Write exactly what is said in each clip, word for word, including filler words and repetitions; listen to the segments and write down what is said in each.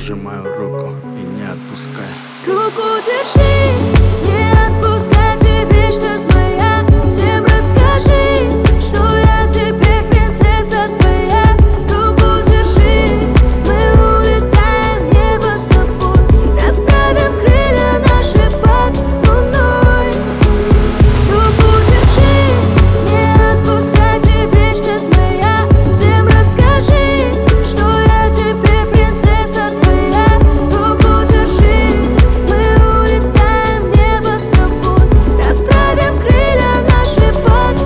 сжимаю руку и не отпускай. Руку держи, не отпускай, ты вечность моя. Всем расскажи, что я теперь принцесса твоя. Руку держи, мы улетаем в небо с тобой, расправим крылья наши под луной. Руку держи, не отпускай, ты вечность моя. Всем расскажи, что я теперь принцесса твоя. Руку держи, мы улетаем в небо с тобой, расправим крылья наши под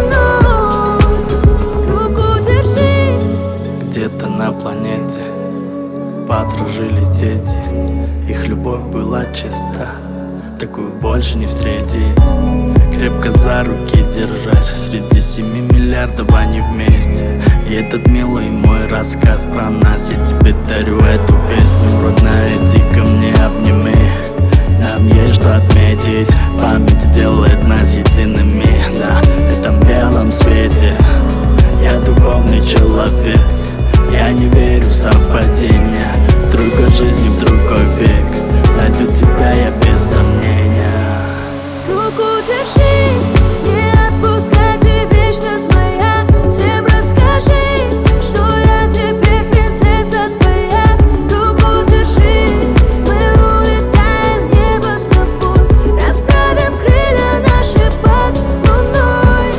луной. Руку держи. Где-то на планете подружились дети, их любовь была чиста, такую больше не встретить. Крепко за руки держась, среди семи миллиардов они вместе. И этот милый мой рассказ про нас, я тебе дарю эту песню. Родная, иди ко мне, обними, нам есть что отметить. Память делает нас едиными на этом белом свете. Я духовный человек, я не верю в совпадения. В другой жизни, в другой век найду тебя я без сомнения. Руку держи, не отпускай, ты вечность моя. Всем расскажи, что я теперь принцесса твоя. Руку держи, мы улетаем в небо с тобой, расправим крылья наши под луной.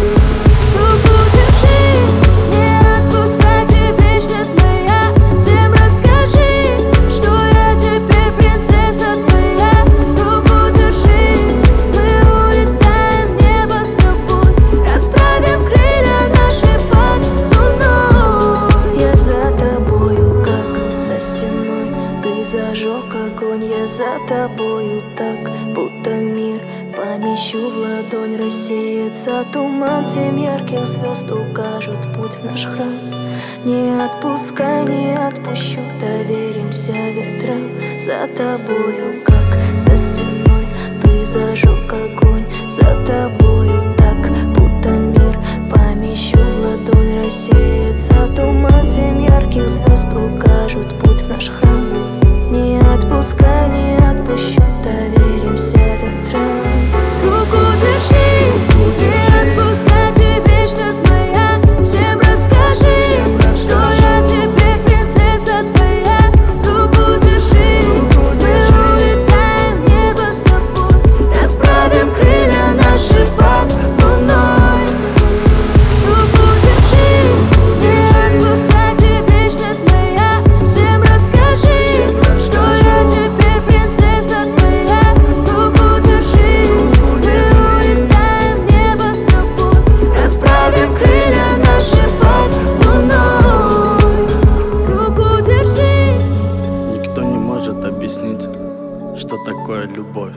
Руку держи, не отпускай, ты вечность моя. Всем расскажи, что я теперь принцесса твоя. Руку держи, мы улетаем в небо с тобой, расправим крылья наши под луной. Я за тобою, как за стеной, ты зажег огонь. Я за тобою так, будто мир помещу в ладонь. Рассеется туман, семь ярких звезд укажут путь в наш храм. Не отпускай, не отпущу, доверимся ветрам. За тобою, как за стеной, ты зажег огонь. За тобою так, будто мир помещу в ладонь. Рассеется туман, семь ярких звезд укажут путь в наш храм. Не отпускай, не отпущу, доверимся ветрам. Руку держи, не отпускай, ты вечность моя. Всем расскажи, что я теперь принцесса твоя. Руку держи, мы улетаем в небо с тобой, расправим крылья наши под луной. Руку держи, не отпускай, ты вечность моя. Всем расскажи, что я теперь принцесса твоя. Руку держи, мы улетаем в небо с тобой, расправим крылья наши под луной. Руку держи. Никто не может объяснить, что такое любовь,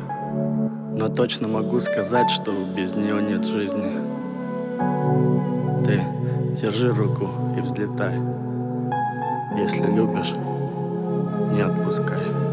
но точно могу сказать, что без нее нет жизни. Ты держи руку и взлетай. Если любишь, не отпускай.